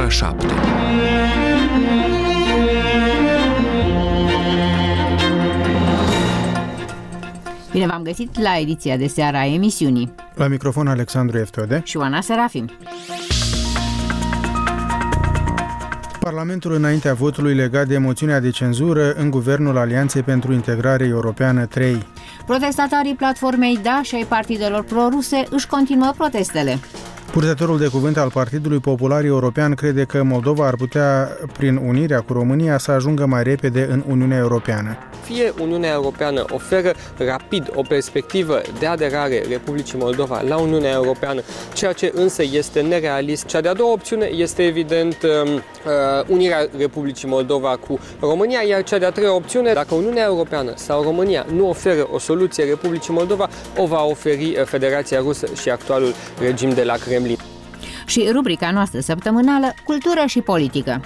ora 7. Bine v-am găsit la ediția de seară a emisiunii. La microfon Alexandru Eftode și Oana Serafim. Parlamentul înaintea votului legat de moțiunea de cenzură în Guvernul Alianței pentru Integrare Europeană 3. Protestatarii platformei DA și ai partidelor proruse își continuă protestele. Purtătorul de cuvânt al Partidului Popular European crede că Moldova ar putea, prin unirea cu România, să ajungă mai repede în Uniunea Europeană. Fie Uniunea Europeană oferă rapid o perspectivă de aderare Republicii Moldova la Uniunea Europeană, ceea ce însă este nerealist. Cea de-a doua opțiune este evident unirea Republicii Moldova cu România, iar cea de-a treia opțiune, dacă Uniunea Europeană sau România nu oferă o soluție Republicii Moldova, o va oferi Federația Rusă și actualul regim de la Kremlin. Și rubrica noastră săptămânală, cultură și politică.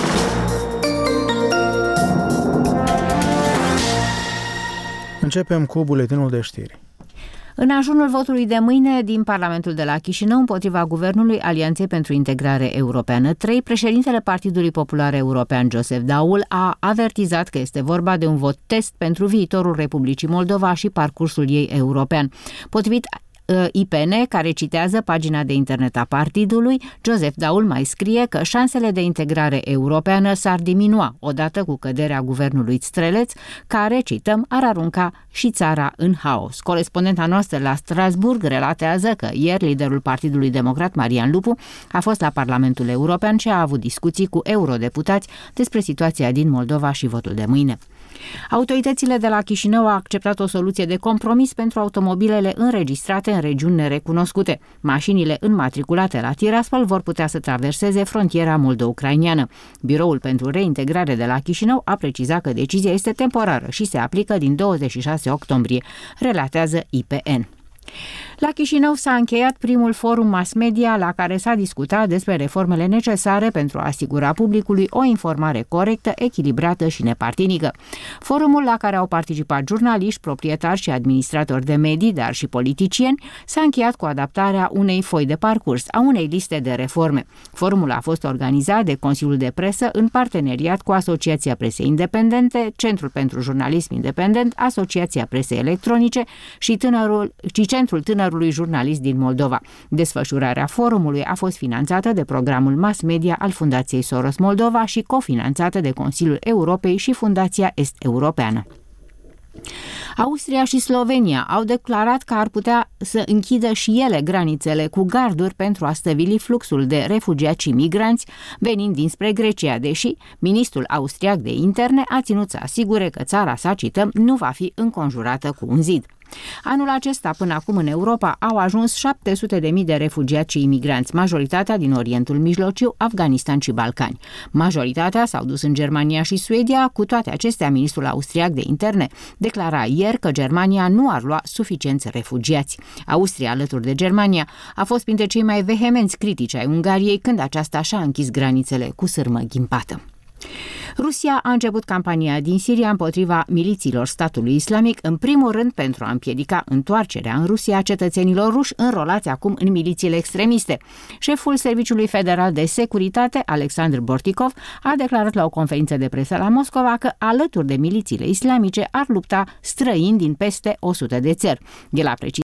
Începem cu buletinul de știri. În ajunul votului de mâine din Parlamentul de la Chișinău împotriva Guvernului Alianței pentru Integrare Europeană 3, președintele Partidului Popular European Joseph Daul a avertizat că este vorba de un vot test pentru viitorul Republicii Moldova și parcursul ei european. Potrivit IPN, care citează pagina de internet a partidului, Joseph Daul mai scrie că șansele de integrare europeană s-ar diminua odată cu căderea guvernului Streleț, care, cităm, ar arunca și țara în haos. Corespondenta noastră la Strasburg relatează că ieri liderul Partidului Democrat, Marian Lupu, a fost la Parlamentul European și a avut discuții cu eurodeputați despre situația din Moldova și votul de mâine. Autoritățile de la Chișinău au acceptat o soluție de compromis pentru automobilele înregistrate în regiuni nerecunoscute. Mașinile înmatriculate la Tiraspol vor putea să traverseze frontiera moldo-ucraineană. Biroul pentru reintegrare de la Chișinău a precizat că decizia este temporară și se aplică din 26 octombrie, relatează IPN. La Chișinău s-a încheiat primul forum mass media la care s-a discutat despre reformele necesare pentru a asigura publicului o informare corectă, echilibrată și nepartinică. Forumul, la care au participat jurnaliști, proprietari și administratori de medii, dar și politicieni, s-a încheiat cu adaptarea unei foi de parcurs, a unei liste de reforme. Forumul a fost organizat de Consiliul de Presă în parteneriat cu Asociația Presei Independente, Centrul pentru Jurnalism Independent, Asociația Presei Electronice și Centrul Tânărului Jurnalist din Moldova. Desfășurarea forumului a fost finanțată de programul mass media al Fundației Soros Moldova și cofinanțată de Consiliul Europei și Fundația Est-Europeană. Austria și Slovenia au declarat că ar putea să închidă și ele granițele cu garduri pentru a stăvili fluxul de refugiați și migranți venind dinspre Grecia, deși ministrul austriac de interne a ținut să asigure că țara sa, cităm, nu va fi înconjurată cu un zid. Anul acesta, până acum în Europa, au ajuns 700.000 de refugiați și imigranți, majoritatea din Orientul Mijlociu, Afganistan și Balcani. Majoritatea s-au dus în Germania și Suedia, cu toate acestea, ministrul austriac de interne declara ieri că Germania nu ar lua suficienți refugiați. Austria, alături de Germania, a fost printre cei mai vehemenți critici ai Ungariei când aceasta și-a închis granițele cu sârmă ghimpată. Rusia a început campania din Siria împotriva milițiilor statului islamic, în primul rând pentru a împiedica întoarcerea în Rusia a cetățenilor ruși înrolați acum în milițiile extremiste. Șeful Serviciului Federal de Securitate, Alexandr Bortikov, a declarat la o conferință de presă la Moscova că alături de milițiile islamice ar lupta străini din peste 100 de țări. El a